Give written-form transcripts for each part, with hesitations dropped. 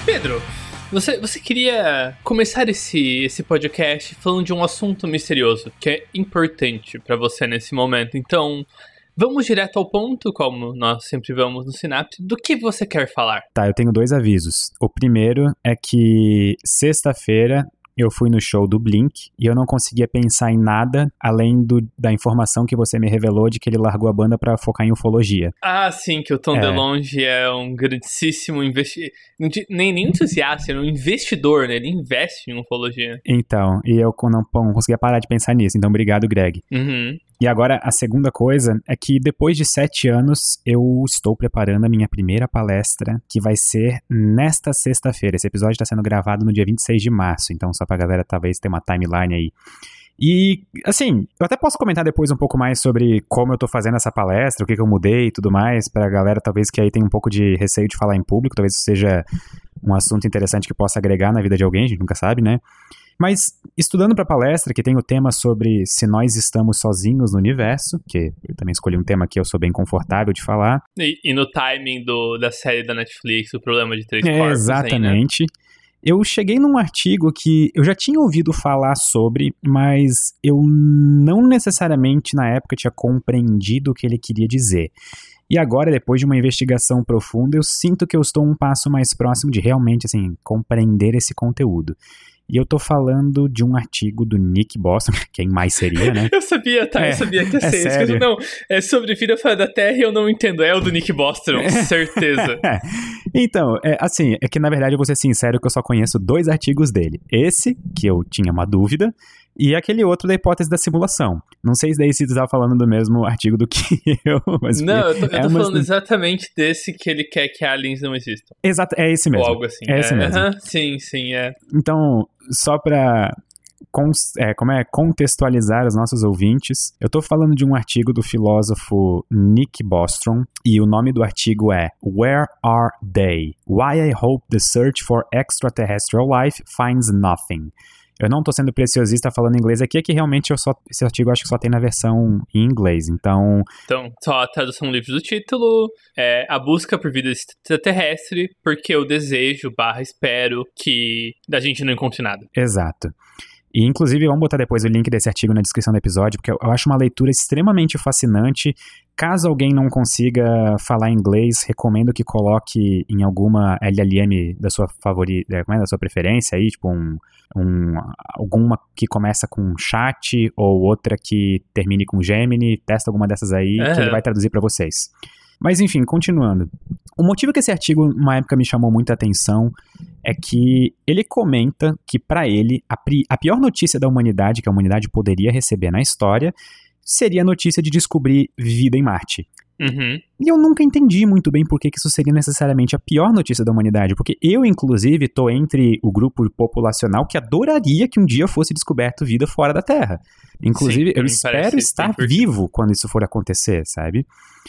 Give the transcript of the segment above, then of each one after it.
Pedro, você queria começar esse podcast falando de um assunto misterioso que é importante pra você nesse momento. Então, vamos direto ao ponto, como nós sempre vamos no Synapse. Do que você quer falar? Tá, eu tenho 2 avisos. O primeiro é que sexta-feira eu fui no show do Blink e eu não conseguia pensar em nada além da informação que você me revelou de que ele largou a banda pra focar em ufologia. Ah, sim, que o Tom DeLonge é um grandíssimo nem entusiasta, é um investidor, né? Ele investe em ufologia. Então, e eu não conseguia parar de pensar nisso, então obrigado, Greg. Uhum. E agora, a segunda coisa é que depois de 7 anos, eu estou preparando a minha primeira palestra, que vai ser nesta sexta-feira. Esse episódio está sendo gravado no dia 26 de março, então só pra galera talvez ter uma timeline aí. E, assim, eu até posso comentar depois um pouco mais sobre como eu tô fazendo essa palestra, o que eu mudei e tudo mais, pra galera talvez que aí tem um pouco de receio de falar em público, talvez isso seja um assunto interessante que possa agregar na vida de alguém, a gente nunca sabe, né? Mas, estudando para a palestra, que tem o tema sobre se nós estamos sozinhos no universo, que eu também escolhi um tema que eu sou bem confortável de falar. E no timing da série da Netflix, o problema de 3 corpos. Exatamente. Aí, né? Eu cheguei num artigo que eu já tinha ouvido falar sobre, mas eu não necessariamente na época tinha compreendido o que ele queria dizer. E agora, depois de uma investigação profunda, eu sinto que eu estou um passo mais próximo de realmente, assim, compreender esse conteúdo. E eu tô falando de um artigo do Nick Bostrom, quem mais seria, né? Eu sabia, tá? Eu sabia que ia ser isso. Sério? Não, é sobre vida fora da Terra e eu não entendo. É o do Nick Bostrom, certeza. Então, assim, é que na verdade eu vou ser sincero que eu só conheço 2 artigos dele. Esse, que eu tinha uma dúvida, e aquele outro da hipótese da simulação. Não sei se daí se tu estava falando do mesmo artigo do que eu, mas... Não, eu tô falando exatamente desse que ele quer que aliens não existam. Exato, é esse mesmo. Ou algo assim. É esse mesmo. Sim, é. Então, só pra... contextualizar os nossos ouvintes, eu tô falando de um artigo do filósofo Nick Bostrom, e o nome do artigo é Where Are They? Why I Hope the Search for Extraterrestrial Life Finds Nothing. Eu não tô sendo preciosista falando inglês aqui, é que realmente esse artigo eu acho que só tem na versão em inglês, então... Então, só a tradução livre do título, a busca por vida extraterrestre, porque eu desejo / espero que a gente não encontre nada. Exato. E, inclusive, vamos botar depois o link desse artigo na descrição do episódio, porque eu acho uma leitura extremamente fascinante. Caso alguém não consiga falar inglês, recomendo que coloque em alguma LLM da sua favorita, da sua preferência aí, tipo alguma que começa com chat ou outra que termine com Gemini, testa alguma dessas aí que ele vai traduzir para vocês. Mas enfim, continuando. O motivo que esse artigo, numa época, me chamou muita atenção é que ele comenta que, para ele, a pior notícia da humanidade que a humanidade poderia receber na história seria a notícia de descobrir vida em Marte. Uhum. E eu nunca entendi muito bem por que isso seria necessariamente a pior notícia da humanidade, porque eu, inclusive, tô entre o grupo populacional que adoraria que um dia fosse descoberto vida fora da Terra. Inclusive, eu espero estar vivo quando isso for acontecer, sabe?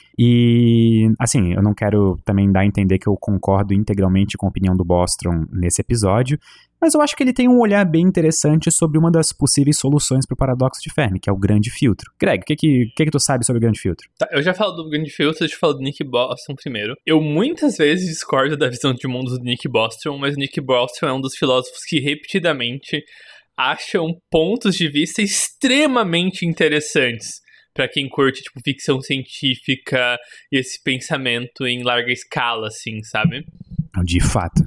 E, assim, eu não quero também dar a entender que eu concordo integralmente com a opinião do Bostrom nesse episódio, mas eu acho que ele tem um olhar bem interessante sobre uma das possíveis soluções para o paradoxo de Fermi, que é o grande filtro. Greg, o que tu sabe sobre o grande filtro? Tá, eu já falo do grande filtro, deixa eu falar do Nick Bostrom primeiro. Eu muitas vezes discordo da visão de mundo do Nick Bostrom, mas o Nick Bostrom é um dos filósofos que repetidamente acham pontos de vista extremamente interessantes pra quem curte, tipo, ficção científica e esse pensamento em larga escala, assim, sabe? De fato.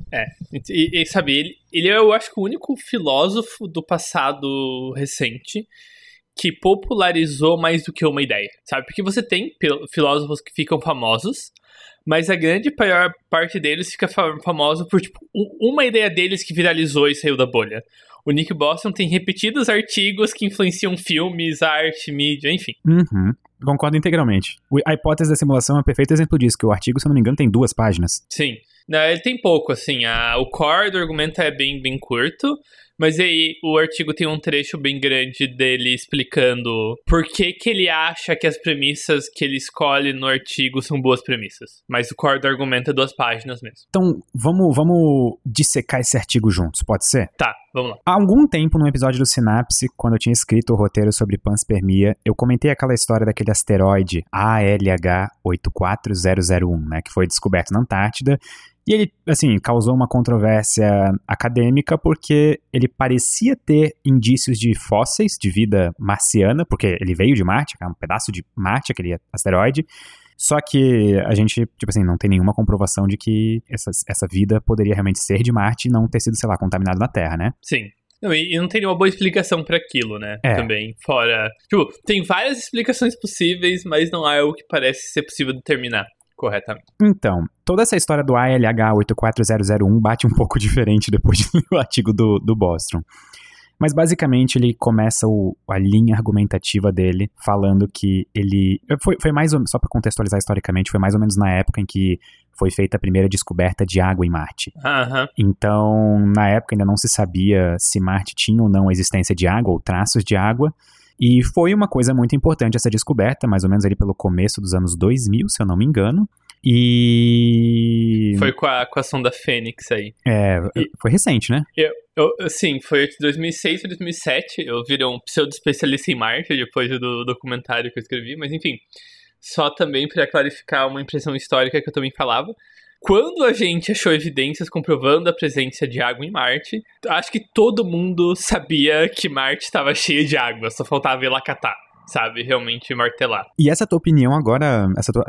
E sabe, ele é, eu acho que o único filósofo do passado recente que popularizou mais do que uma ideia, sabe? Porque você tem filósofos que ficam famosos, mas a grande maior parte deles fica famosa por, tipo, uma ideia deles que viralizou e saiu da bolha. O Nick Bostrom tem repetidos artigos que influenciam filmes, arte, mídia, enfim. Uhum. Concordo integralmente. A hipótese da simulação é um perfeito exemplo disso, que o artigo, se eu não me engano, tem 2 páginas. Sim. Não, ele tem pouco, assim. O core do argumento é bem curto, mas aí o artigo tem um trecho bem grande dele explicando por que ele acha que as premissas que ele escolhe no artigo são boas premissas. Mas o core do argumento é 2 páginas mesmo. Então, vamos dissecar esse artigo juntos, pode ser? Tá. vamos lá. Há algum tempo, num episódio do Sinapse, quando eu tinha escrito o roteiro sobre panspermia, eu comentei aquela história daquele asteroide ALH84001, né, que foi descoberto na Antártida. E ele, assim, causou uma controvérsia acadêmica porque ele parecia ter indícios de fósseis de vida marciana, porque ele veio de Marte, é um pedaço de Marte, aquele asteroide. Só que a gente, tipo assim, não tem nenhuma comprovação de que essa vida poderia realmente ser de Marte e não ter sido, sei lá, contaminada na Terra, né? Sim. Não, e não tem nenhuma boa explicação pra aquilo, né? Também, fora... Tipo, tem várias explicações possíveis, mas não há algo que parece ser possível determinar corretamente. Então, toda essa história do ALH84001 bate um pouco diferente depois de ler o artigo do Bostrom. Mas basicamente ele começa a linha argumentativa dele falando que ele... Foi mais ou menos, só para contextualizar historicamente, foi mais ou menos na época em que foi feita a primeira descoberta de água em Marte. Então, na época ainda não se sabia se Marte tinha ou não a existência de água ou traços de água. E foi uma coisa muito importante essa descoberta, mais ou menos ali pelo começo dos anos 2000, se eu não me engano. E... Foi com a sonda Fênix aí. Foi recente, né? Sim, foi de 2006 ou 2007. Eu virei um pseudo-especialista em Marte depois do documentário que eu escrevi, mas enfim. Só também para clarificar uma impressão histórica que eu também falava. Quando a gente achou evidências comprovando a presença de água em Marte, acho que todo mundo sabia que Marte estava cheio de água, só faltava ir lá catar, sabe? Realmente martelar. E essa tua opinião agora,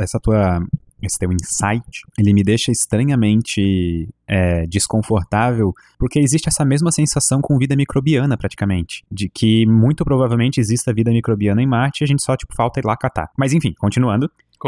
esse teu insight, ele me deixa estranhamente desconfortável, porque existe essa mesma sensação com vida microbiana, praticamente, de que muito provavelmente exista vida microbiana em Marte e a gente só, falta ir lá catar. Mas enfim, continuando.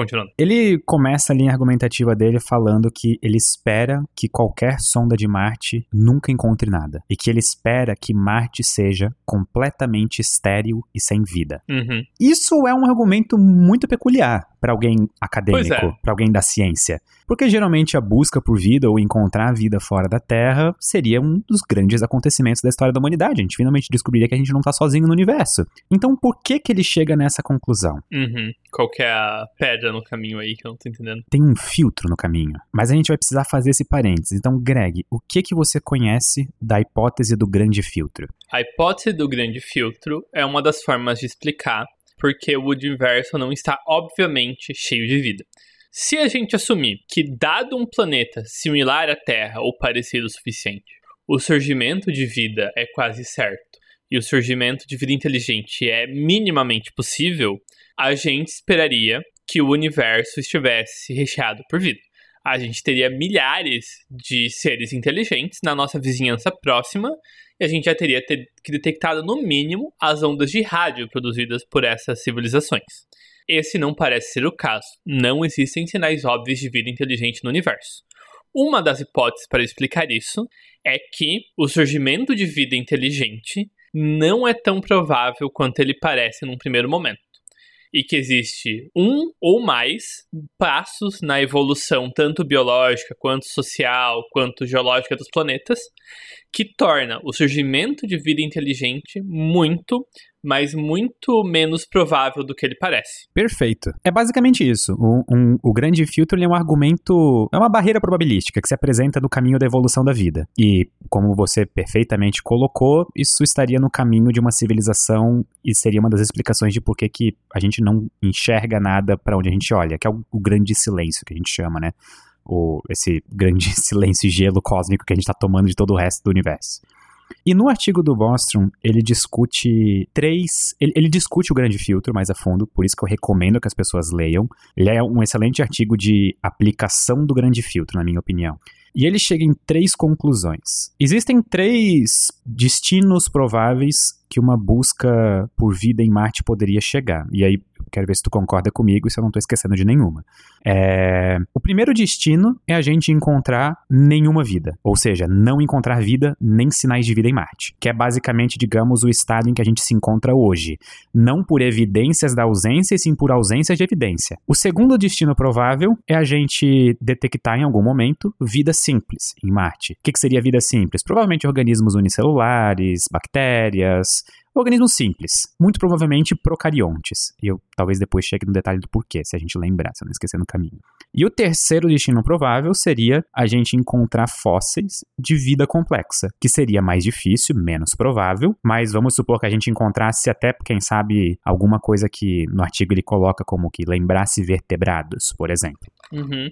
Ele começa a linha argumentativa dele falando que ele espera que qualquer sonda de Marte nunca encontre nada. E que ele espera que Marte seja completamente estéril e sem vida. Isso é um argumento muito peculiar para alguém acadêmico, para alguém da ciência. Porque geralmente a busca por vida ou encontrar vida fora da Terra seria um dos grandes acontecimentos da história da humanidade. A gente finalmente descobriria que a gente não tá sozinho no universo. Então por que ele chega nessa conclusão? Qual que é a pedra no caminho aí que eu não tô entendendo? Tem um filtro no caminho. Mas a gente vai precisar fazer esse parênteses. Então, Greg, o que você conhece da hipótese do grande filtro? A hipótese do grande filtro é uma das formas de explicar porque o universo não está, obviamente, cheio de vida. Se a gente assumir que, dado um planeta similar à Terra ou parecido o suficiente, o surgimento de vida é quase certo e o surgimento de vida inteligente é minimamente possível, a gente esperaria que o universo estivesse recheado por vida. A gente teria milhares de seres inteligentes na nossa vizinhança próxima e a gente já teria detectado, no mínimo, as ondas de rádio produzidas por essas civilizações. Esse não parece ser o caso. Não existem sinais óbvios de vida inteligente no universo. Uma das hipóteses para explicar isso é que o surgimento de vida inteligente não é tão provável quanto ele parece num primeiro momento. E que existe um ou mais passos na evolução, tanto biológica, quanto social, quanto geológica dos planetas, que torna o surgimento de vida inteligente muito, mas muito menos provável do que ele parece. Perfeito. É basicamente isso. O grande filtro é um argumento, é uma barreira probabilística que se apresenta no caminho da evolução da vida. E, como você perfeitamente colocou, isso estaria no caminho de uma civilização e seria uma das explicações de por que a gente não enxerga nada para onde a gente olha, que é o grande silêncio que a gente chama, né? Esse grande silêncio e gelo cósmico que a gente está tomando de todo o resto do universo. E no artigo do Bostrom, ele discute ele discute o grande filtro mais a fundo, por isso que eu recomendo que as pessoas leiam. Ele é um excelente artigo de aplicação do grande filtro, na minha opinião. E ele chega em 3 conclusões. Existem 3 destinos prováveis que uma busca por vida em Marte poderia chegar. E aí, quero ver se tu concorda comigo e se eu não estou esquecendo de nenhuma. O primeiro destino é a gente encontrar nenhuma vida. Ou seja, não encontrar vida nem sinais de vida em Marte. Que é basicamente, digamos, o estado em que a gente se encontra hoje. Não por evidências da ausência, e sim por ausências de evidência. O segundo destino provável é a gente detectar em algum momento vida simples em Marte. O que seria vida simples? Provavelmente organismos unicelulares, bactérias, Organismos simples, muito provavelmente procariontes. E eu talvez depois chegue no detalhe do porquê, se a gente lembrar, se eu não esquecer no caminho. E o terceiro destino provável seria a gente encontrar fósseis de vida complexa, que seria mais difícil, menos provável, mas vamos supor que a gente encontrasse até, quem sabe, alguma coisa que no artigo ele coloca como que lembrasse vertebrados, por exemplo. Uhum.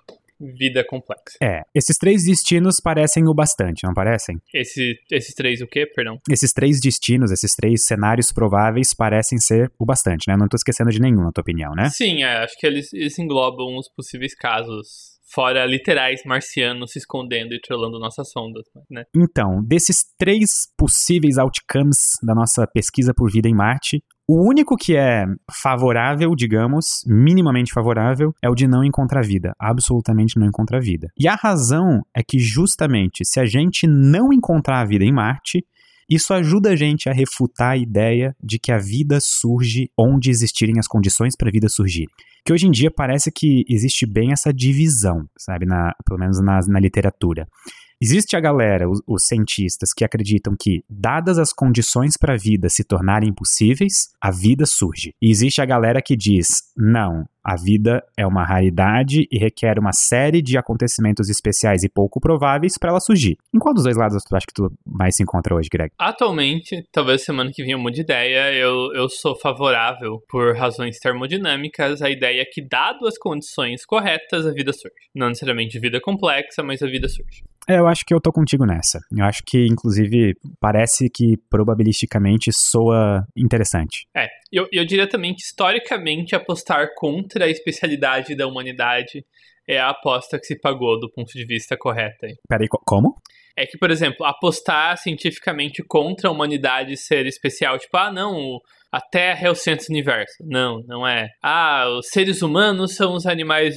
Vida complexa. Esses 3 destinos parecem o bastante, não parecem? Esses 3 o quê, perdão? Esses 3 destinos, esses 3 cenários prováveis parecem ser o bastante, né? Não tô esquecendo de nenhum, na tua opinião, né? Sim, acho que eles englobam os possíveis casos, fora literais marcianos se escondendo e trollando nossas sondas, né? Então, desses 3 possíveis outcomes da nossa pesquisa por vida em Marte, o único que é favorável, digamos, minimamente favorável, é o de não encontrar vida. Absolutamente não encontrar vida. E a razão é que justamente se a gente não encontrar a vida em Marte, isso ajuda a gente a refutar a ideia de que a vida surge onde existirem as condições para a vida surgir. Que hoje em dia parece que existe bem essa divisão, sabe, pelo menos na literatura. Existe a galera, os cientistas, que acreditam que, dadas as condições para a vida se tornarem possíveis, a vida surge. E existe a galera que diz, não, a vida é uma raridade e requer uma série de acontecimentos especiais e pouco prováveis para ela surgir. Em qual dos 2 lados tu acha que tu mais se encontra hoje, Greg? Atualmente, talvez semana que vem eu mude de ideia, eu sou favorável, por razões termodinâmicas, à ideia que, dado as condições corretas, a vida surge. Não necessariamente vida complexa, mas a vida surge. Eu acho que eu tô contigo nessa. Eu acho que, inclusive, parece que probabilisticamente soa interessante. Eu diria também que, historicamente, apostar contra a especialidade da humanidade é a aposta que se pagou do ponto de vista correto. Peraí, como? É que, por exemplo, apostar cientificamente contra a humanidade ser especial, tipo, não, a Terra é o centro do universo. Não, não é. Os seres humanos são os animais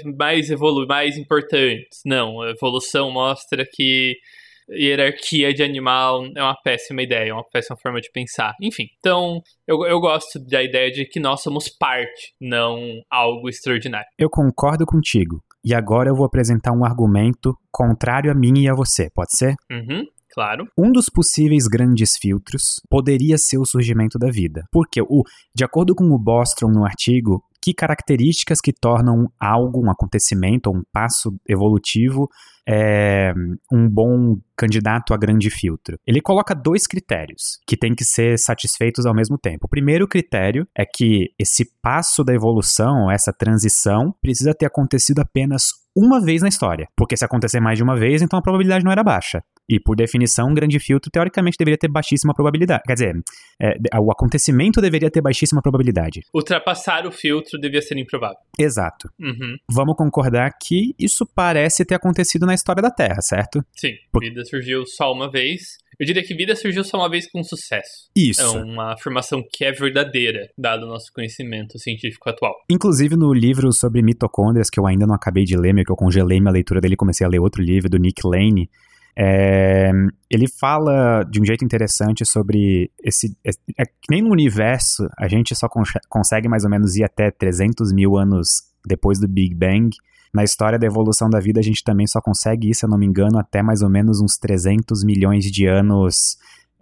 mais importantes. Não, a evolução mostra que hierarquia de animal é uma péssima ideia, é uma péssima forma de pensar. Enfim, então eu gosto da ideia de que nós somos parte, não algo extraordinário. Eu concordo contigo. E agora eu vou apresentar um argumento contrário a mim e a você, pode ser? Claro. Um dos possíveis grandes filtros poderia ser o surgimento da vida. Porque, de acordo com o Bostrom no artigo, que características que tornam algo, um acontecimento ou um passo evolutivo um bom candidato a grande filtro? Ele coloca 2 critérios que têm que ser satisfeitos ao mesmo tempo. O primeiro critério é que esse passo da evolução, essa transição, precisa ter acontecido apenas uma vez na história. Porque se acontecer mais de uma vez, então a probabilidade não era baixa. E, por definição, um grande filtro, teoricamente, deveria ter baixíssima probabilidade. Quer dizer, o acontecimento deveria ter baixíssima probabilidade. Ultrapassar o filtro devia ser improvável. Exato. Vamos concordar que isso parece ter acontecido na história da Terra, certo? Sim. Vida surgiu só uma vez. Eu diria que vida surgiu só uma vez com sucesso. Isso. É uma afirmação que é verdadeira, dado o nosso conhecimento científico atual. Inclusive, no livro sobre mitocôndrias, que eu ainda não acabei de ler, meio que eu congelei minha leitura dele e comecei a ler outro livro, do Nick Lane, ele fala de um jeito interessante sobre que nem no universo a gente só consegue mais ou menos ir até 300 mil anos depois do Big Bang. Na história da evolução da vida a gente também só consegue ir, se eu não me engano, até mais ou menos uns 300 milhões de anos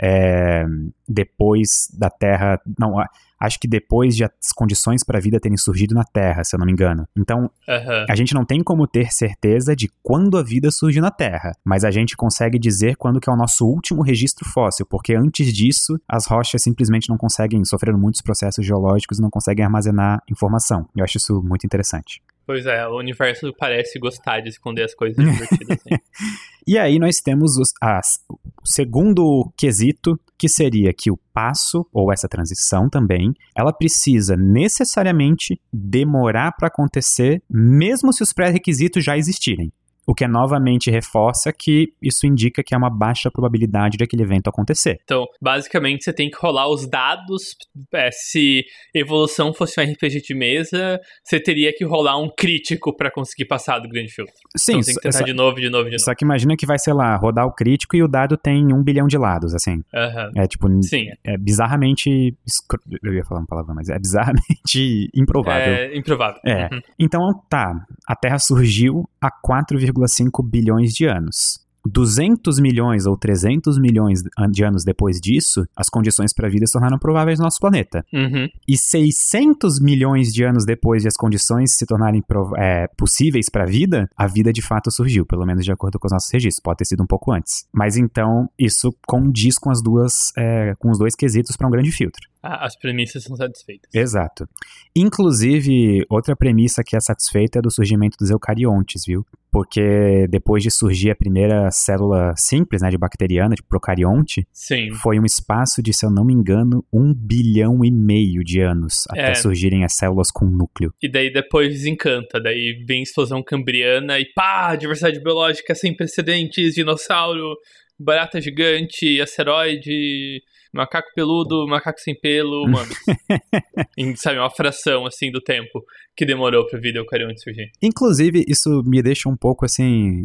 depois da Terra. Não, acho que depois de as condições para a vida terem surgido na Terra, se eu não me engano. Então, a gente não tem como ter certeza de quando a vida surgiu na Terra, mas a gente consegue dizer quando que é o nosso último registro fóssil, porque antes disso, as rochas simplesmente não conseguem, sofreram muitos processos geológicos e não conseguem armazenar informação. Eu acho isso muito interessante. Pois é, o universo parece gostar de esconder as coisas divertidas. Assim. E aí nós temos o segundo quesito, que seria que o passo, ou essa transição também, ela precisa necessariamente demorar para acontecer, mesmo se os pré-requisitos já existirem. O que novamente reforça que isso indica que há uma baixa probabilidade de aquele evento acontecer. Então, basicamente, você tem que rolar os dados. Se evolução fosse um RPG de mesa, você teria que rolar um crítico para conseguir passar do grande filtro. Sim, então, tem que tentar de novo. Só que imagina que vai, sei lá, rodar o crítico e o dado tem 1 bilhão de lados, assim. É tipo, sim. É bizarramente... Eu ia falar uma palavra, mas é bizarramente improvável. É improvável. Então, tá, a Terra surgiu há 4,5 bilhões de anos. 200 milhões ou 300 milhões de anos depois disso, as condições para a vida se tornaram prováveis no nosso planeta. Uhum. E 600 milhões de anos depois de as condições se tornarem possíveis para a vida de fato surgiu, pelo menos de acordo com os nossos registros. Pode ter sido um pouco antes. Mas então, isso condiz com com os dois quesitos para um grande filtro. As premissas são satisfeitas. Exato. Inclusive, outra premissa que é satisfeita é do surgimento dos eucariontes, viu? Porque depois de surgir a primeira célula simples, né, de bacteriana, de procarionte, Sim. foi um espaço de, se eu não me engano, 1,5 bilhão de anos até surgirem as células com núcleo. E daí depois desencanta, daí vem explosão cambriana e pá, diversidade biológica sem precedentes, dinossauro, barata gigante, asteroide, macaco peludo, macaco sem pelo, mano. Sabe, uma fração, assim, do tempo que demorou pra vida eucarionte surgir. Inclusive, isso me deixa um pouco, assim,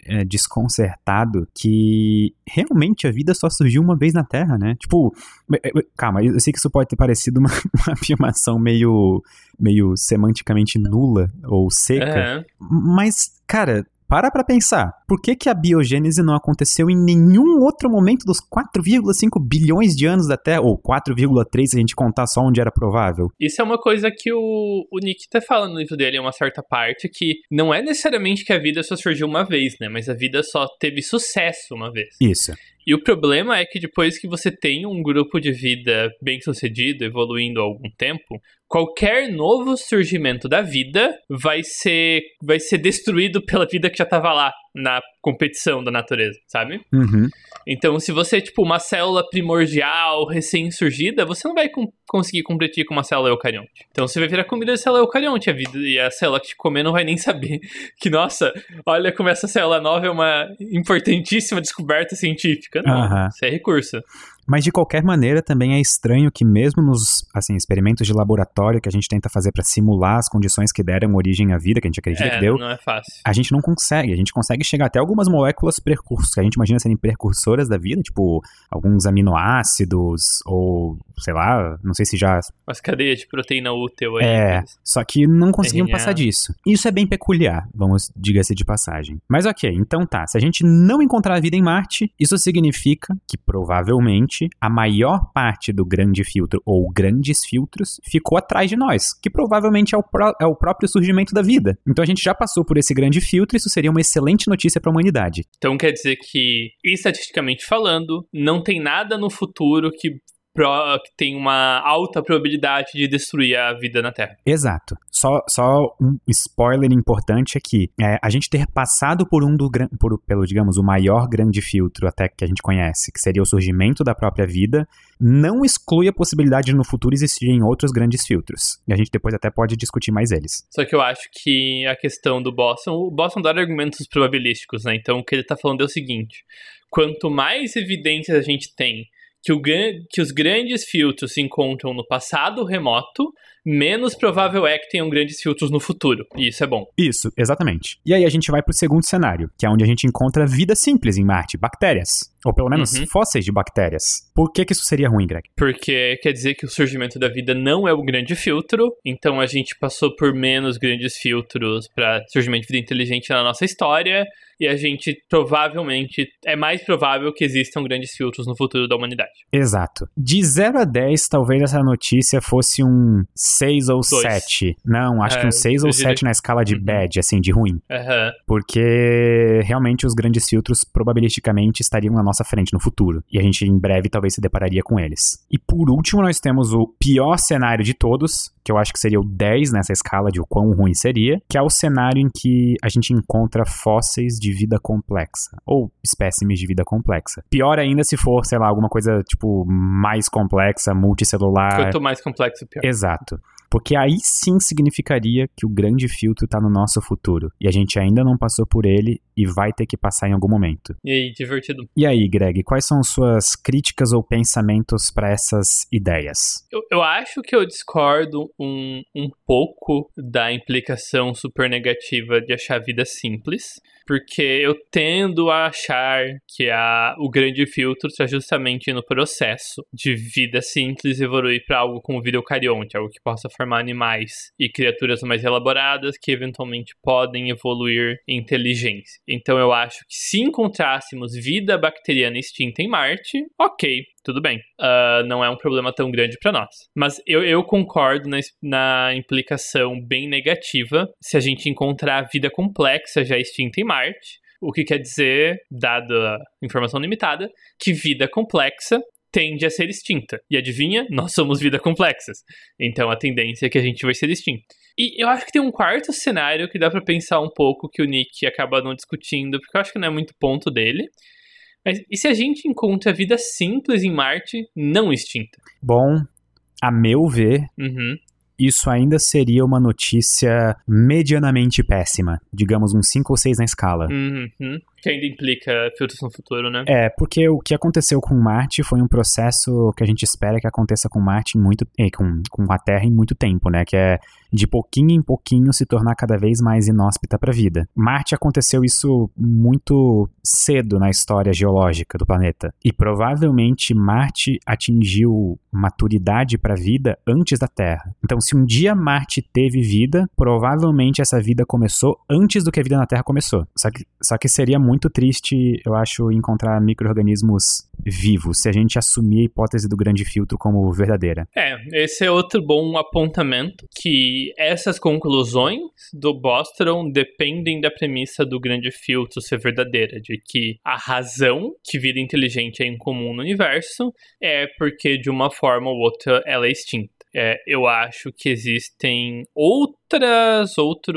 desconcertado que realmente a vida só surgiu uma vez na Terra, né? Tipo, calma, eu sei que isso pode ter parecido uma afirmação meio semanticamente nula ou seca, mas, cara... Para pensar, por que a biogênese não aconteceu em nenhum outro momento dos 4,5 bilhões de anos da Terra, ou 4,3 se a gente contar só onde era provável? Isso é uma coisa que o Nick tá falando no livro dele, em uma certa parte, que não é necessariamente que a vida só surgiu uma vez, né? Mas a vida só teve sucesso uma vez. Isso. E o problema é que depois que você tem um grupo de vida bem sucedido, evoluindo há algum tempo, qualquer novo surgimento da vida vai ser destruído pela vida que já estava lá na competição da natureza, sabe? Uhum. Então, se você é tipo uma célula primordial, recém-surgida, você não vai conseguir competir com uma célula eucarionte. Então, você vai virar comida de célula eucarionte, e a célula que te comer não vai nem saber que, nossa, olha como essa célula nova é uma importantíssima descoberta científica. Não, isso é recurso. Mas, de qualquer maneira, também é estranho que mesmo nos experimentos de laboratório que a gente tenta fazer para simular as condições que deram origem à vida, que a gente acredita que deu, não é fácil. A gente não consegue. A gente consegue chegar até algumas moléculas precursas, que a gente imagina serem precursoras da vida, tipo alguns aminoácidos, ou, sei lá, não sei se já... As cadeias de proteína útil aí. Só que não conseguimos passar disso. Isso é bem peculiar, diga-se de passagem. Mas ok, então tá. Se a gente não encontrar vida em Marte, isso significa que provavelmente a maior parte do grande filtro ou grandes filtros ficou atrás de nós, que provavelmente é o próprio surgimento da vida. Então a gente já passou por esse grande filtro e isso seria uma excelente notícia para a humanidade. Então quer dizer que, estatisticamente falando, não tem nada no futuro que tem uma alta probabilidade de destruir a vida na Terra. Exato. Só um spoiler importante aqui. A gente ter passado por pelo, digamos, o maior grande filtro até que a gente conhece, que seria o surgimento da própria vida, não exclui a possibilidade de no futuro existirem outros grandes filtros. E a gente depois até pode discutir mais eles. Só que eu acho que a questão do Boston... O Boston dá argumentos probabilísticos, né? Então o que ele tá falando é o seguinte. Quanto mais evidências a gente tem que os grandes filtros se encontram no passado remoto, menos provável é que tenham grandes filtros no futuro. E isso é bom. Isso, exatamente. E aí a gente vai pro segundo cenário, que é onde a gente encontra vida simples em Marte, bactérias. Ou pelo menos fósseis de bactérias. Por que isso seria ruim, Greg? Porque quer dizer que o surgimento da vida não é o grande filtro, então a gente passou por menos grandes filtros para surgimento de vida inteligente na nossa história, e a gente provavelmente, é mais provável que existam grandes filtros no futuro da humanidade. Exato. De 0 a 10, talvez essa notícia fosse um 6 ou 7. Não, acho que um 6 ou 7 na escala de bad, assim, de ruim. Porque realmente os grandes filtros probabilisticamente estariam na nossa frente no futuro. E a gente em breve talvez se depararia com eles. E por último nós temos o pior cenário de todos, que eu acho que seria o 10 nessa escala de o quão ruim seria, que é o cenário em que a gente encontra fósseis de vida complexa, ou espécimes de vida complexa. Pior ainda se for, sei lá, alguma coisa tipo mais complexa, multicelular. Quanto mais complexo, pior. Exato. Porque aí sim significaria que o grande filtro está no nosso futuro. E a gente ainda não passou por ele e vai ter que passar em algum momento. E aí, divertido. E aí, Greg, quais são suas críticas ou pensamentos para essas ideias? Eu acho que eu discordo um pouco da implicação super negativa de achar a vida simples. porque eu tendo a achar que o grande filtro está justamente no processo de vida simples evoluir para algo como vida eucarionte, algo que possa formar animais e criaturas mais elaboradas que eventualmente podem evoluir em inteligência. Então eu acho que se encontrássemos vida bacteriana extinta em Marte, ok, tudo bem. Não é um problema tão grande para nós. Mas eu concordo na implicação bem negativa se a gente encontrar vida complexa já extinta em Marte, o que quer dizer, dada a informação limitada, que vida complexa tende a ser extinta. E adivinha? Nós somos vida complexas. Então a tendência é que a gente vai ser extinto. E eu acho que tem um quarto cenário que dá pra pensar um pouco que o Nick acaba não discutindo, porque eu acho que não é muito ponto dele. Mas e se a gente encontra vida simples em Marte não extinta? Bom, a meu ver, isso ainda seria uma notícia medianamente péssima. Digamos, um 5 ou 6 na escala. Que ainda implica filtros no futuro, né? Porque o que aconteceu com Marte foi um processo que a gente espera que aconteça com Marte com a Terra em muito tempo, né? Que é de pouquinho em pouquinho se tornar cada vez mais inóspita para a vida. Marte aconteceu isso muito cedo na história geológica do planeta. E provavelmente Marte atingiu maturidade para a vida antes da Terra. Então, se um dia Marte teve vida, provavelmente essa vida começou antes do que a vida na Terra começou. Só que seria muito triste, eu acho, encontrar micro-organismos vivos, se a gente assumir a hipótese do grande filtro como verdadeira. Esse é outro bom apontamento, que essas conclusões do Bostrom dependem da premissa do grande filtro ser verdadeira, de que a razão que vida inteligente é incomum no universo é porque, de uma forma ou outra, ela é extinta. Eu acho que existem outras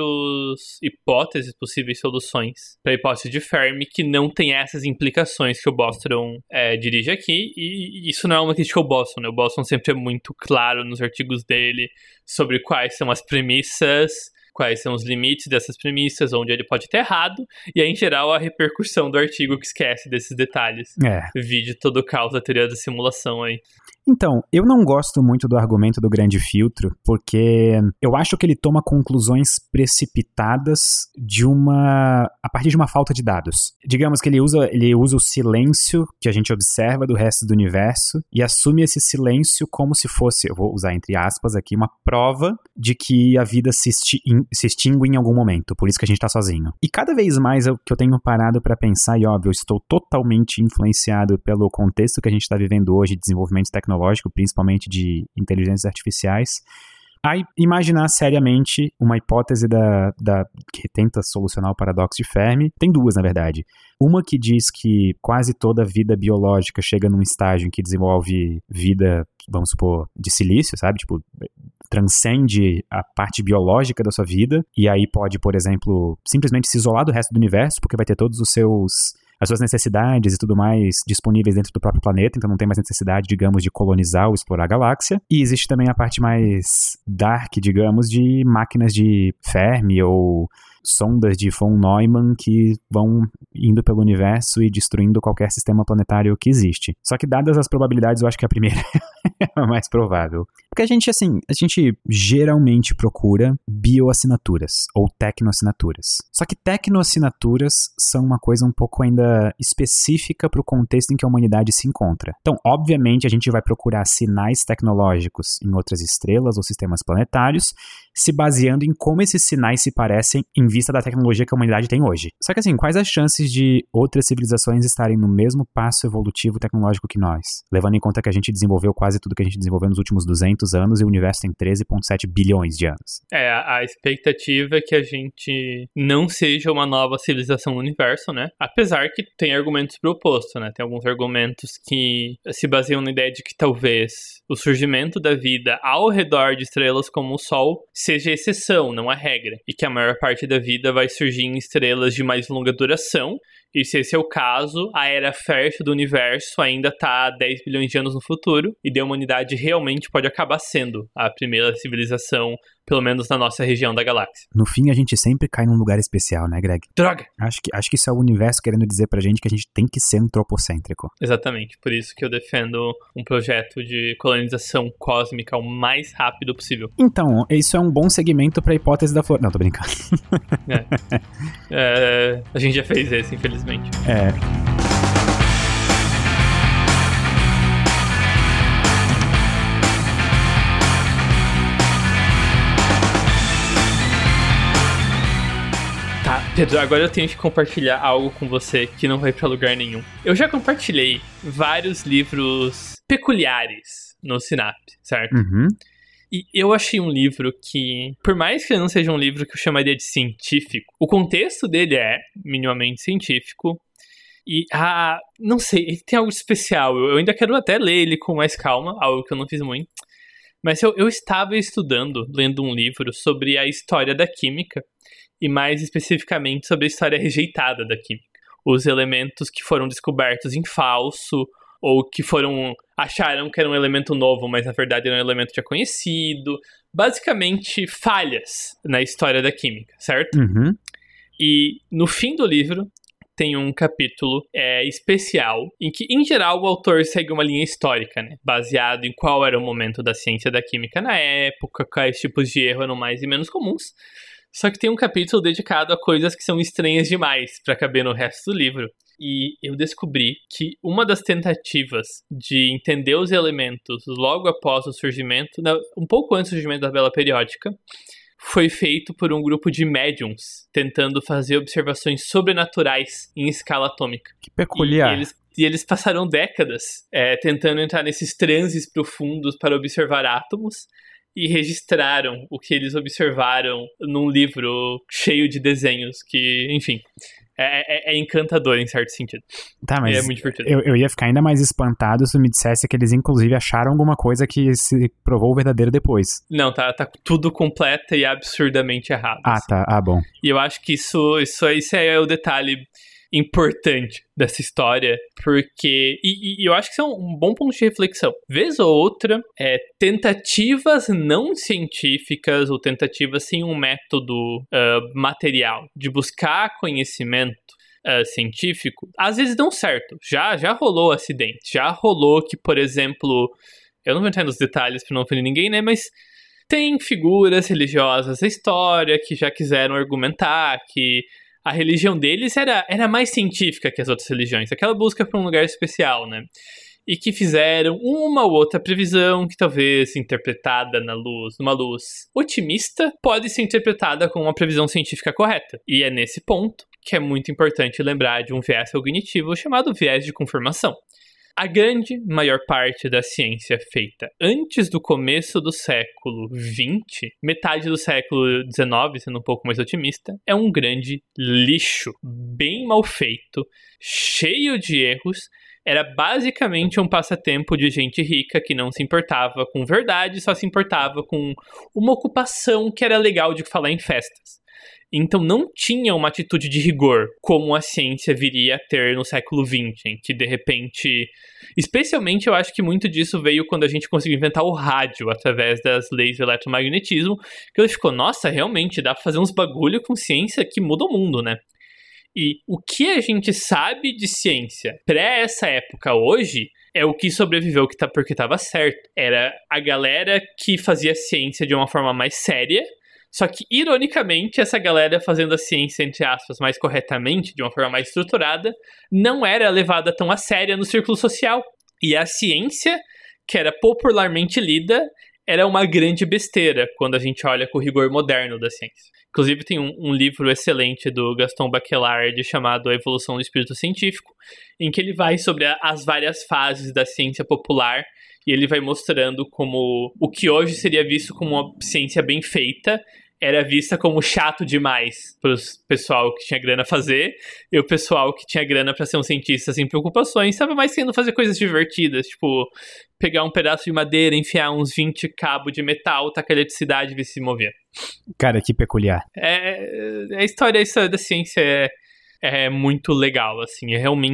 hipóteses, possíveis soluções para a hipótese de Fermi que não tem essas implicações que o Bostrom dirige aqui, e isso não é uma crítica ao Bostrom, né? O Bostrom sempre é muito claro nos artigos dele sobre quais são as premissas, quais são os limites dessas premissas, onde ele pode ter errado, e aí, em geral, a repercussão do artigo que esquece desses detalhes. Vide todo o caos da teoria da simulação aí. Então, eu não gosto muito do argumento do grande filtro, porque eu acho que ele toma conclusões precipitadas a partir de uma falta de dados. Digamos que ele usa o silêncio que a gente observa do resto do universo e assume esse silêncio como se fosse, eu vou usar entre aspas aqui, uma prova de que a vida se extingue em algum momento, por isso que a gente tá sozinho. E cada vez mais que eu tenho parado para pensar, e óbvio, eu estou totalmente influenciado pelo contexto que a gente está vivendo hoje, de desenvolvimento tecnológico, principalmente de inteligências artificiais, a imaginar seriamente uma hipótese que tenta solucionar o paradoxo de Fermi. Tem duas, na verdade. Uma que diz que quase toda vida biológica chega num estágio em que desenvolve vida, vamos supor, de silício, sabe? Tipo, transcende a parte biológica da sua vida, e aí pode, por exemplo, simplesmente se isolar do resto do universo, porque vai ter todos as suas necessidades e tudo mais disponíveis dentro do próprio planeta, então não tem mais necessidade, digamos, de colonizar ou explorar a galáxia. E existe também a parte mais dark, digamos, de máquinas de Fermi ou sondas de von Neumann que vão indo pelo universo e destruindo qualquer sistema planetário que existe. Só que, dadas as probabilidades, eu acho que a primeira é a mais provável. Porque a gente geralmente procura bioassinaturas ou tecnoassinaturas. Só que tecnoassinaturas são uma coisa um pouco ainda específica para o contexto em que a humanidade se encontra. Então, obviamente, a gente vai procurar sinais tecnológicos em outras estrelas ou sistemas planetários, se baseando em como esses sinais se parecem em vista da tecnologia que a humanidade tem hoje. Só que quais as chances de outras civilizações estarem no mesmo passo evolutivo tecnológico que nós? Levando em conta que a gente desenvolveu quase tudo que a gente desenvolveu nos últimos 200 anos e o universo tem 13,7 bilhões de anos. A expectativa é que a gente não seja uma nova civilização no universo, né? Apesar que tem argumentos pro oposto, né? Tem alguns argumentos que se baseiam na ideia de que talvez o surgimento da vida ao redor de estrelas como o Sol seja exceção, não a regra, e que a maior parte da vida vai surgir em estrelas de mais longa duração, E se esse é o caso, a era fértil do universo ainda tá 10 bilhões de anos no futuro, e a humanidade realmente pode acabar sendo a primeira civilização, pelo menos na nossa região da galáxia. No fim, a gente sempre cai num lugar especial, né, Greg? Droga! Acho que isso é o universo querendo dizer pra gente que a gente tem que ser antropocêntrico. Exatamente, por isso que eu defendo um projeto de colonização cósmica o mais rápido possível. Então, isso é um bom segmento pra hipótese da flor... Não, tô brincando. A gente já fez esse, infelizmente. Tá, Pedro, agora eu tenho que compartilhar algo com você que não vai pra lugar nenhum. Eu já compartilhei vários livros peculiares no Synapse, certo? Uhum. E eu achei um livro que, por mais que ele não seja um livro que eu chamaria de científico, o contexto dele é minimamente científico. E, não sei, ele tem algo especial. Eu ainda quero até ler ele com mais calma, algo que eu não fiz muito. Mas eu estava lendo um livro sobre a história da química, e mais especificamente sobre a história rejeitada da química. Os elementos que foram descobertos em falso, ou que acharam que era um elemento novo, mas na verdade era um elemento já conhecido. Basicamente, falhas na história da química, certo? Uhum. E no fim do livro tem um capítulo especial, em que, em geral, o autor segue uma linha histórica, né? Baseado em qual era o momento da ciência da química na época, quais tipos de erro eram mais e menos comuns. Só que tem um capítulo dedicado a coisas que são estranhas demais para caber no resto do livro. E eu descobri que uma das tentativas de entender os elementos logo após o surgimento, um pouco antes do surgimento da tabela periódica, foi feito por um grupo de médiums tentando fazer observações sobrenaturais em escala atômica. Que peculiar. E eles passaram décadas tentando entrar nesses transes profundos para observar átomos, e registraram o que eles observaram num livro cheio de desenhos que, enfim, é encantador em certo sentido. Tá, mas é muito divertido. Eu ia ficar ainda mais espantado se me dissesse que eles inclusive acharam alguma coisa que se provou verdadeiro depois. Não, tá tudo completo e absurdamente errado. Tá. Bom. E eu acho que isso é o detalhe importante dessa história, porque e eu acho que isso é um bom ponto de reflexão. Vez ou outra, tentativas não científicas ou tentativas sem um método material de buscar conhecimento científico, às vezes dão certo. Já rolou acidente, já rolou que, por exemplo, eu não vou entrar nos detalhes para não ofender ninguém, né, mas tem figuras religiosas da história que já quiseram argumentar que a religião deles era mais científica que as outras religiões. Aquela busca por um lugar especial, né? E que fizeram uma ou outra previsão que talvez interpretada numa luz otimista pode ser interpretada como uma previsão científica correta. E é nesse ponto que é muito importante lembrar de um viés cognitivo chamado viés de confirmação. A grande maior parte da ciência feita antes do começo do século XX, metade do século XIX, sendo um pouco mais otimista, é um grande lixo, bem mal feito, cheio de erros. Era basicamente um passatempo de gente rica que não se importava com verdade, só se importava com uma ocupação que era legal de falar em festas. Então não tinha uma atitude de rigor, como a ciência viria a ter no século XX, em que de repente... Especialmente eu acho que muito disso veio quando a gente conseguiu inventar o rádio através das leis do eletromagnetismo, que ele ficou, nossa, realmente dá pra fazer uns bagulho com ciência que muda o mundo, né? E o que a gente sabe de ciência pré essa época hoje é o que sobreviveu porque estava certo. Era a galera que fazia ciência de uma forma mais séria. Só que, ironicamente, essa galera fazendo a ciência, entre aspas, mais corretamente, de uma forma mais estruturada, não era levada tão a séria no círculo social. E a ciência, que era popularmente lida, era uma grande besteira quando a gente olha com o rigor moderno da ciência. Inclusive, tem um livro excelente do Gaston Bachelard chamado A Evolução do Espírito Científico, em que ele vai sobre as várias fases da ciência popular. E ele vai mostrando como o que hoje seria visto como uma ciência bem feita era vista como chato demais para o pessoal que tinha grana fazer, e o pessoal que tinha grana para ser um cientista sem preocupações estava mais querendo fazer coisas divertidas, tipo pegar um pedaço de madeira, enfiar uns 20 cabos de metal, tacar eletricidade e ver se movia. Cara, que peculiar. A história da ciência é muito legal, assim,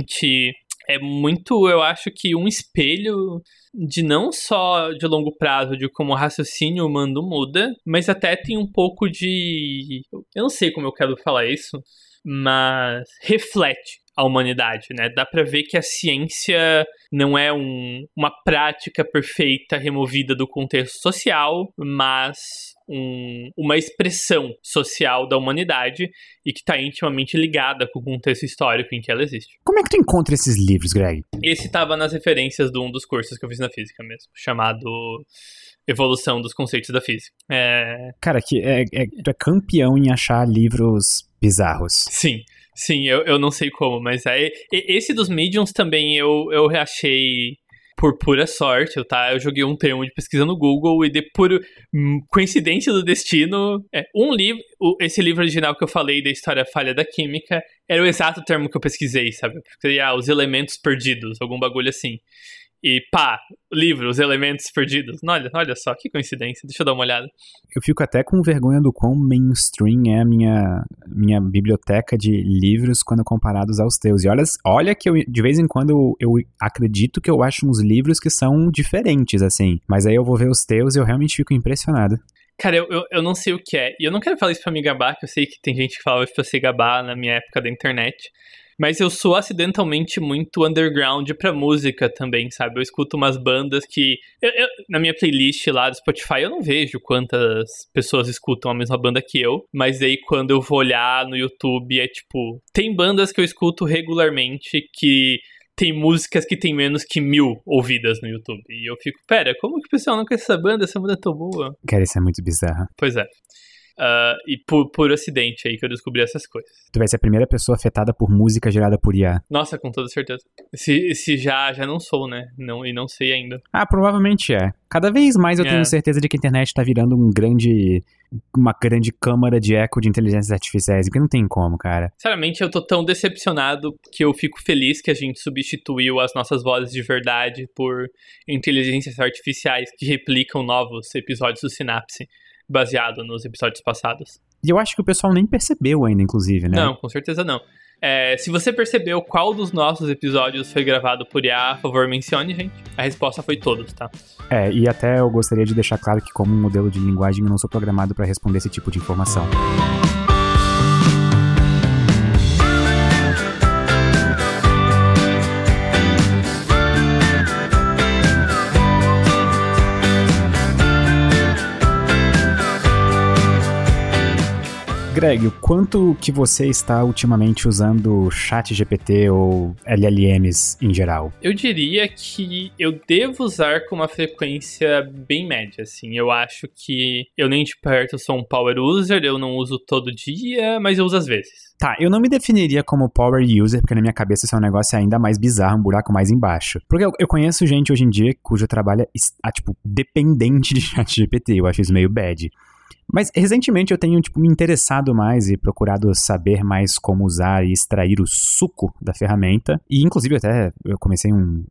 é muito, eu acho que um espelho de não só de longo prazo, de como o raciocínio humano muda, mas até tem um pouco de, eu não sei como eu quero falar isso, mas reflete a humanidade, né? Dá pra ver que a ciência não é uma prática perfeita removida do contexto social, mas uma expressão social da humanidade e que está intimamente ligada com o contexto histórico em que ela existe. Como é que tu encontra esses livros, Greg? Esse estava nas referências de um dos cursos que eu fiz na física mesmo, chamado Evolução dos Conceitos da Física. Cara, tu é campeão em achar livros bizarros. Sim, eu não sei como, mas esse dos Mediums também eu achei por pura sorte, eu joguei um termo de pesquisa no Google e por coincidência do destino, esse livro original que eu falei da história falha da química era o exato termo que eu pesquisei, sabe? Porque os elementos perdidos, algum bagulho assim. E pá, livro, Os Elementos Perdidos. Olha só, que coincidência. Deixa eu dar uma olhada. Eu fico até com vergonha do quão mainstream é a minha biblioteca de livros quando comparados aos teus. E olha que de vez em quando eu acredito que eu acho uns livros que são diferentes, assim. Mas aí eu vou ver os teus e eu realmente fico impressionado. Cara, eu não sei o que é. E eu não quero falar isso pra me gabar, que eu sei que tem gente que falava isso pra se gabar na minha época da internet. Mas eu sou acidentalmente muito underground pra música também, sabe? Eu escuto umas bandas que... na minha playlist lá do Spotify, eu não vejo quantas pessoas escutam a mesma banda que eu. Mas aí, quando eu vou olhar no YouTube, é tipo... Tem bandas que eu escuto regularmente que tem músicas que tem menos que 1000 ouvidas no YouTube. E eu fico, pera, como que o pessoal não conhece essa banda? Essa banda é tão boa. Cara, isso é muito bizarro. Pois é. E por acidente aí que eu descobri essas coisas. Tu vai ser a primeira pessoa afetada por música gerada por IA. Nossa, com toda certeza. Se já não sou, né? E não sei ainda. Provavelmente é. Cada vez mais eu tenho certeza de que a internet tá virando uma grande câmara de eco de inteligências artificiais, porque não tem como, cara. Sinceramente, eu tô tão decepcionado que eu fico feliz que a gente substituiu as nossas vozes de verdade por inteligências artificiais que replicam novos episódios do Synapse, baseado nos episódios passados. E eu acho que o pessoal nem percebeu ainda, inclusive, né? Não, com certeza não. Se você percebeu qual dos nossos episódios foi gravado por IA, por favor, mencione, gente. A resposta foi todos, tá? E até eu gostaria de deixar claro que, como modelo de linguagem, eu não sou programado para responder esse tipo de informação. Greg, o quanto que você está ultimamente usando ChatGPT ou LLMs em geral? Eu diria que eu devo usar com uma frequência bem média, assim. Eu acho que eu nem de perto sou um power user, eu não uso todo dia, mas eu uso às vezes. Tá, eu não me definiria como power user, porque na minha cabeça isso é um negócio ainda mais bizarro, um buraco mais embaixo. Porque eu conheço gente hoje em dia cujo trabalho é, dependente de ChatGPT, eu acho isso meio bad. Mas recentemente eu tenho me interessado mais e procurado saber mais como usar e extrair o suco da ferramenta. E inclusive até eu comecei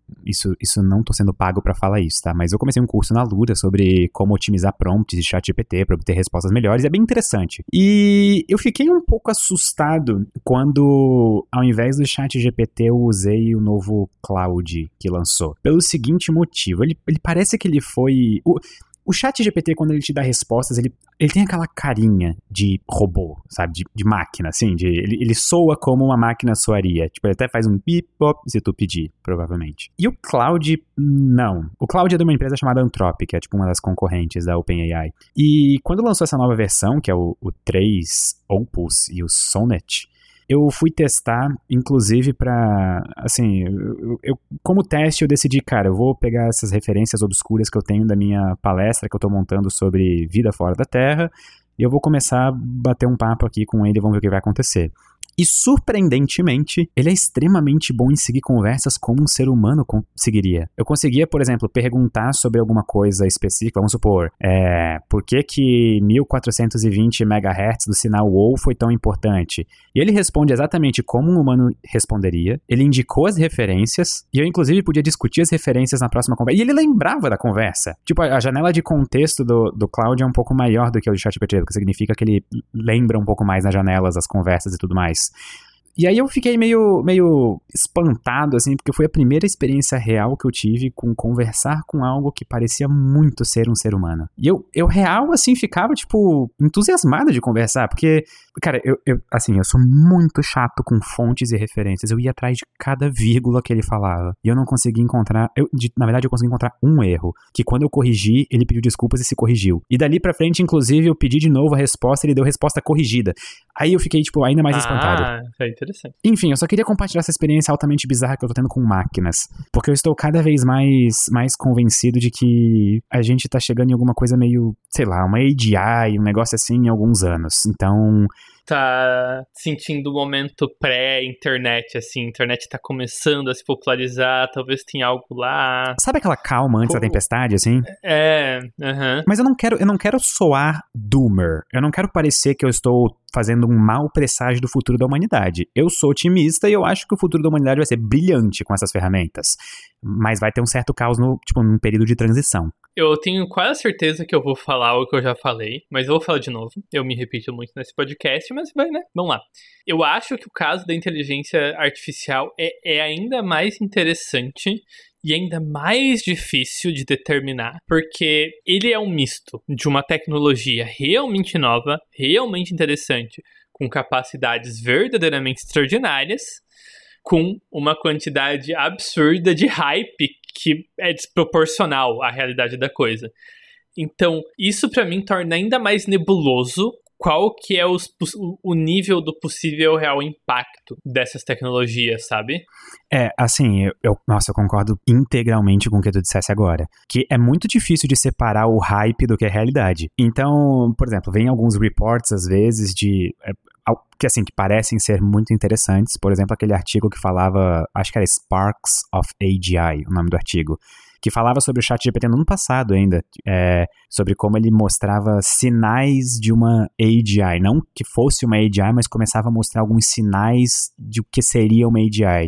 isso não tô sendo pago pra falar isso, tá? Mas eu comecei um curso na Lura sobre como otimizar prompts de ChatGPT para obter respostas melhores. E é bem interessante. E eu fiquei um pouco assustado quando, ao invés do ChatGPT, eu usei o novo Claude que lançou. Pelo seguinte motivo, ele parece que ele foi... O ChatGPT, quando ele te dá respostas, ele tem aquela carinha de robô, sabe? De máquina, assim. Ele soa como uma máquina soaria. Tipo, ele até faz um pip-pop se tu pedir, provavelmente. E o Claude, não. O Claude é de uma empresa chamada Anthropic, que é tipo uma das concorrentes da OpenAI. E quando lançou essa nova versão, que é o 3 Opus e o Sonnet, eu fui testar, inclusive pra, assim, eu como teste eu decidi, cara, eu vou pegar essas referências obscuras que eu tenho da minha palestra que eu tô montando sobre vida fora da Terra e eu vou começar a bater um papo aqui com ele e vamos ver o que vai acontecer. E, surpreendentemente, ele é extremamente bom em seguir conversas como um ser humano conseguiria. Eu conseguia, por exemplo, perguntar sobre alguma coisa específica, vamos supor, por que 1420 MHz do sinal WOW foi tão importante? E ele responde exatamente como um humano responderia, ele indicou as referências, e eu, inclusive, podia discutir as referências na próxima conversa, e ele lembrava da conversa. Tipo, a janela de contexto do Cloud é um pouco maior do que o do ChatGPT, o que significa que ele lembra um pouco mais nas janelas, as conversas e tudo mais. E aí eu fiquei meio espantado, assim, porque foi a primeira experiência real que eu tive com conversar com algo que parecia muito ser um ser humano. E eu real, assim, ficava, tipo, entusiasmado de conversar, porque, cara, eu sou muito chato com fontes e referências. Eu ia atrás de cada vírgula que ele falava. E eu não conseguia encontrar, na verdade eu consegui encontrar um erro, que quando eu corrigi, ele pediu desculpas e se corrigiu. E dali pra frente, inclusive, eu pedi de novo a resposta e ele deu resposta corrigida. Aí eu fiquei, tipo, ainda mais espantado. É interessante. Enfim, eu só queria compartilhar essa experiência altamente bizarra que eu tô tendo com máquinas. Porque eu estou cada vez mais convencido de que a gente tá chegando em alguma coisa meio, sei lá, uma AGI, um negócio assim em alguns anos. Então... Tá sentindo o momento pré-internet, assim, a internet tá começando a se popularizar, talvez tenha algo lá. Sabe aquela calma antes da tempestade, assim? Mas eu não quero soar doomer, eu não quero parecer que eu estou fazendo um mau presságio do futuro da humanidade. Eu sou otimista e eu acho que o futuro da humanidade vai ser brilhante com essas ferramentas. Mas vai ter um certo caos num período de transição. Eu tenho quase certeza que eu vou falar o que eu já falei, mas eu vou falar de novo. Eu me repito muito nesse podcast, mas vai, né? Vamos lá. Eu acho que o caso da inteligência artificial é ainda mais interessante e ainda mais difícil de determinar, porque ele é um misto de uma tecnologia realmente nova, realmente interessante, com capacidades verdadeiramente extraordinárias, com uma quantidade absurda de hype que é desproporcional à realidade da coisa. Então, isso pra mim torna ainda mais nebuloso qual que é o nível do possível real impacto dessas tecnologias, sabe? Assim, eu concordo integralmente com o que tu dissesse agora. Que é muito difícil de separar o hype do que é realidade. Então, por exemplo, vem alguns reports, às vezes, que parecem ser muito interessantes. Por exemplo, aquele artigo que falava, acho que era Sparks of AGI, o nome do artigo, que falava sobre o ChatGPT no ano passado ainda, sobre como ele mostrava sinais de uma AGI, não que fosse uma AGI, mas começava a mostrar alguns sinais de o que seria uma AGI.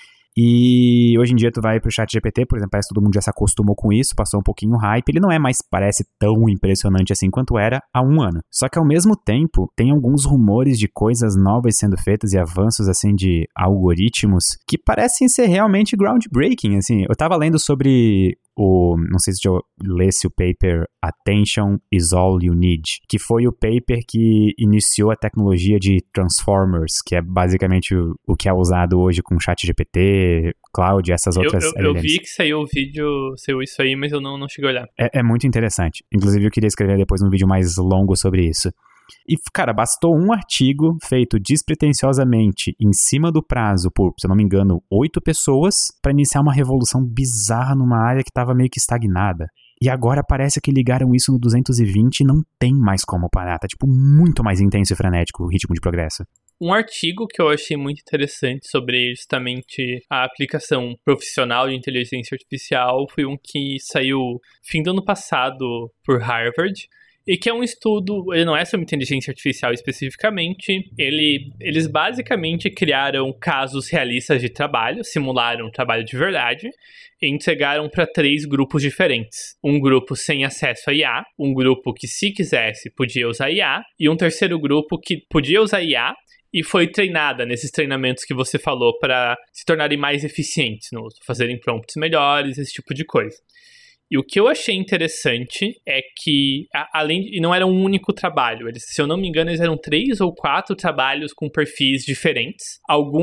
E hoje em dia tu vai pro ChatGPT, por exemplo, parece que todo mundo já se acostumou com isso, passou um pouquinho o hype, ele não é mais, parece tão impressionante assim quanto era há um ano. Só que ao mesmo tempo, tem alguns rumores de coisas novas sendo feitas e avanços assim de algoritmos que parecem ser realmente groundbreaking, assim. Eu tava lendo sobre não sei se eu lesse o paper Attention is All You Need, que foi o paper que iniciou a tecnologia de Transformers, que é basicamente o que é usado hoje com ChatGPT, Cloud e essas outras LLMs. Eu vi que saiu o vídeo, saiu isso aí, mas eu não cheguei a olhar. É muito interessante. Inclusive eu queria escrever depois um vídeo mais longo sobre isso. E, cara, bastou um artigo feito despretensiosamente em cima do prazo por, se eu não me engano, 8 pessoas para iniciar uma revolução bizarra numa área que estava meio que estagnada. E agora parece que ligaram isso no 220 e não tem mais como parar. Tá, tipo, muito mais intenso e frenético o ritmo de progresso. Um artigo que eu achei muito interessante sobre justamente a aplicação profissional de inteligência artificial foi um que saiu fim do ano passado por Harvard, e que é um estudo, ele não é sobre inteligência artificial especificamente, eles basicamente criaram casos realistas de trabalho, simularam trabalho de verdade, e entregaram para 3 grupos diferentes. Um grupo sem acesso a IA, um grupo que, se quisesse, podia usar IA, e um terceiro grupo que podia usar IA, e foi treinada nesses treinamentos que você falou para se tornarem mais eficientes no uso, fazerem prompts melhores, esse tipo de coisa. E o que eu achei interessante é que, e não era um único trabalho, se eu não me engano, eles eram 3 ou 4 trabalhos com perfis diferentes.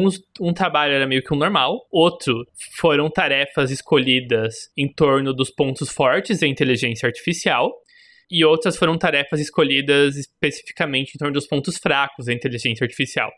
Um trabalho era meio que um normal, outro foram tarefas escolhidas em torno dos pontos fortes da inteligência artificial, e outras foram tarefas escolhidas especificamente em torno dos pontos fracos da inteligência artificial.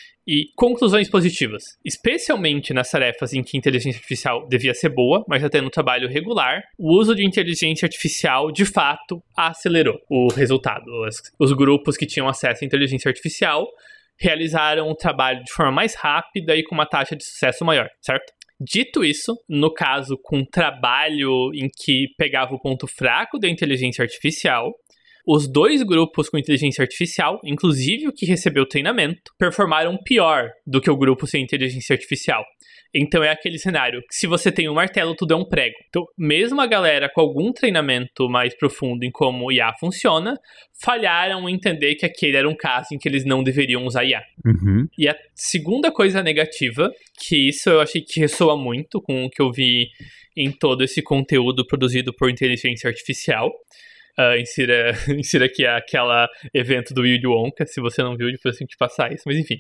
E conclusões positivas, especialmente nas tarefas em que a inteligência artificial devia ser boa, mas já tendo um trabalho regular, o uso de inteligência artificial, de fato, acelerou o resultado. Os grupos que tinham acesso à inteligência artificial realizaram o trabalho de forma mais rápida e com uma taxa de sucesso maior, certo? Dito isso, no caso com trabalho em que pegava o ponto fraco da inteligência artificial, Os 2 grupos com inteligência artificial, inclusive o que recebeu treinamento, performaram pior do que o grupo sem inteligência artificial. Então é aquele cenário que se você tem um martelo, tudo é um prego. Então, mesmo a galera com algum treinamento mais profundo em como IA funciona, falharam em entender que aquele era um caso em que eles não deveriam usar IA. Uhum. E a segunda coisa negativa, que isso eu achei que ressoa muito com o que eu vi em todo esse conteúdo produzido por inteligência artificial. Insira aqui aquela evento do Willy Wonka, se você não viu, depois eu tenho que te passar isso, mas enfim.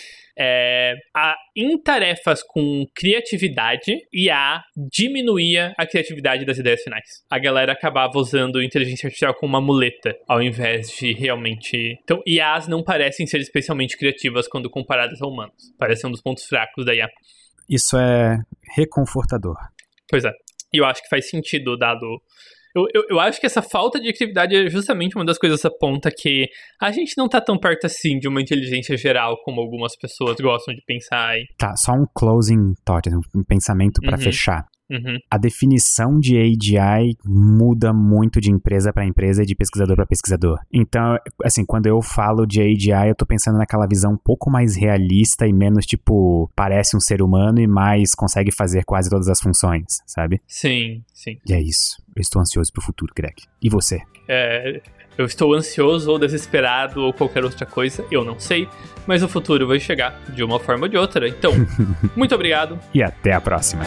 Em tarefas com criatividade, IA diminuía a criatividade das ideias finais. A galera acabava usando inteligência artificial como uma muleta, ao invés de realmente... Então, IAs não parecem ser especialmente criativas quando comparadas a humanos. Parece um dos pontos fracos da IA. Isso é reconfortador. Pois é. E eu acho que faz sentido, dado... Eu acho que essa falta de criatividade é justamente uma das coisas que aponta que a gente não tá tão perto assim de uma inteligência geral como algumas pessoas gostam de pensar. Tá, só um closing thought, um pensamento pra fechar. Uhum. A definição de AGI muda muito de empresa para empresa e de pesquisador para pesquisador. Então, assim, quando eu falo de AGI, eu tô pensando naquela visão um pouco mais realista e menos, tipo, parece um ser humano e mais consegue fazer quase todas as funções, sabe? Sim, sim. E é isso. Eu estou ansioso pro futuro, Greg. E você? Eu estou ansioso ou desesperado ou qualquer outra coisa, eu não sei, mas o futuro vai chegar de uma forma ou de outra. Então, muito obrigado. E até a próxima.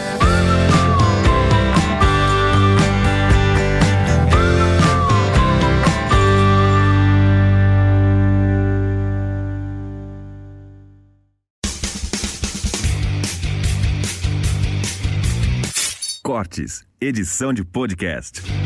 Cortes, edição de podcast.